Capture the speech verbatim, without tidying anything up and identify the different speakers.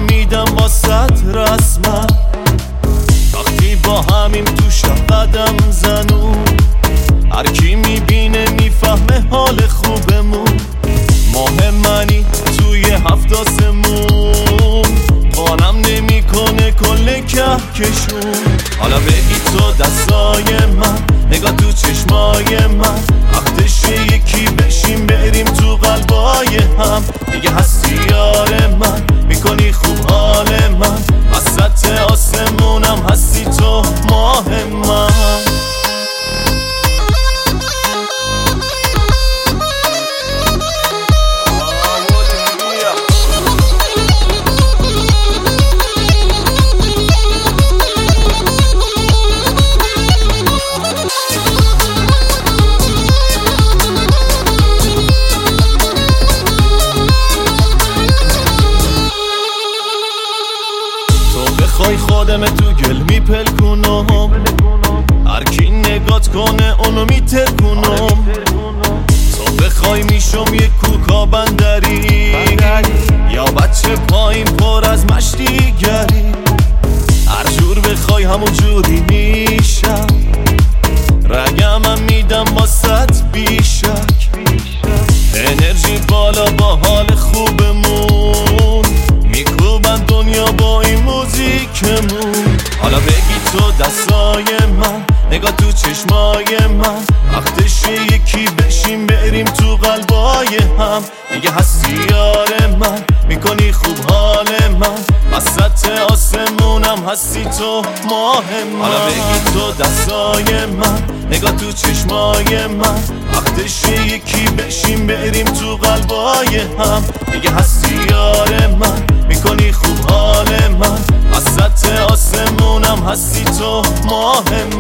Speaker 1: میدم واسط رسمم، وقتی با همیم تو شب قدم زنون، هر کی میبینه میفهمه حال خوبمون. ماه منی توی هفت آسمون، قانم نمیکنه کل کهکشون. حالا بگی تو دستای من، نگاه تو چشمای من، وقتشه یکی بشیم بریم تو قلبای هم. دیگه هستی یار من، میکنی خوب حال من، وسط آسمونم هستی تو ماه من. بخوای خودم تو گل میپلکونم، هر کی نگات کنه اونو میترکونم. تو بخوای میشم یک کوکا بندری، یا بچه پایین پر از مشتی گری. هر جور بخوای همون جوری میشم، رگمم میدم واسط بیشک. انرژی بالا با حال خوبمون، میکوبن دنیا با این موزیکمون. حالا بگی تو دستای من، نگاه تو چشمای من، وقتشه یکی بشیم بریم تو قلبای هم. دیگه هستی یار من، میکنی خوب حال من، وسط آسمونم هستی تو ماه من. حالا بگی تو دستای من، نگاه تو چشمای من، وقتشه یکی بشیم بریم تو قلبای هم. دیگه هستی یار من، میکنی خوب حال من، وسط آسمونم هستی تو ماه من.